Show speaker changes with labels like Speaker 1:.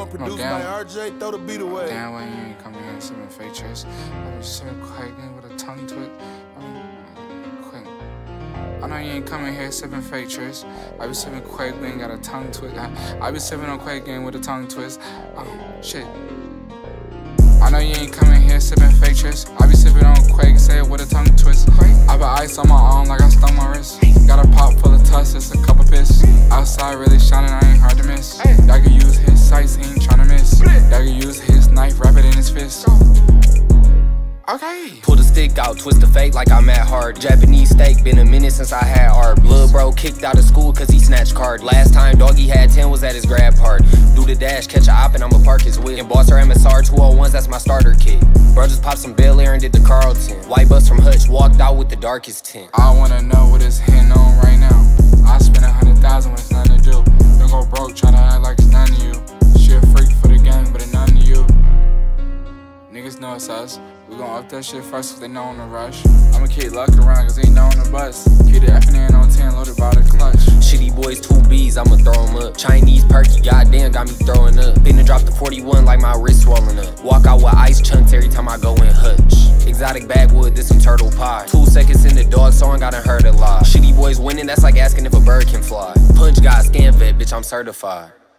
Speaker 1: one produced by RJ, throw the beat away.
Speaker 2: Damn, why you ain't coming here sipping fake trace? I be sipping Quaking with a tongue twist. Quick. I know you ain't coming here sipping fake trace. I be sipping Quaking, got a tongue twist. I be sipping on Quaking with a tongue twist. Oh, shit. I know you ain't coming here sipping fake trace. I be sipping on Quake, say it with a tongue twist. I be ice on my arm like I stung my wrist. Got a pop full of tuss, it's a couple piss. Outside really shining, I ain't hard to miss. That could use his sights, he ain't tryna miss. That could use his knife, wrap it in his fist. Okay.
Speaker 3: Pull the stick out, twist the fake like I'm at hard. Japanese steak, been a minute since I had art. Blood bro kicked out of school cause he snatched card. Last time doggy had 10 was at his grab part. Do the dash, catch a op and I'ma park his whip. And boss her MSR 201s, that's my starter kit. Bro just popped some Bel Air and did the Carlton. White bus from Hutch, walked out with the darkest tint.
Speaker 2: I wanna know what his hand on right now. I spend 100,000 when it's nothing to do. Don't go broke, tryna act like it's nothing to you. She a freak for the gang, but it's nothing to you. Niggas know it's us. We gon' up that shit first cause they know on the rush. I'ma keep luck around cause they know on the bus. Keep the F&N on 10 loaded by the clutch.
Speaker 3: Shitty boys, 2 B's, I'ma throw 'em up. Chinese perky, goddamn, got me throwing up. Been to drop the 41 like my wrist swollen up. Walk out with ice chunks every time I go in Hutch. Exotic bagwood, this some turtle pie. 2 seconds in the dog song, I done heard a lot. Shitty boys winning, that's like asking if a bird can fly. Punch guy, scan vet, bitch, I'm certified.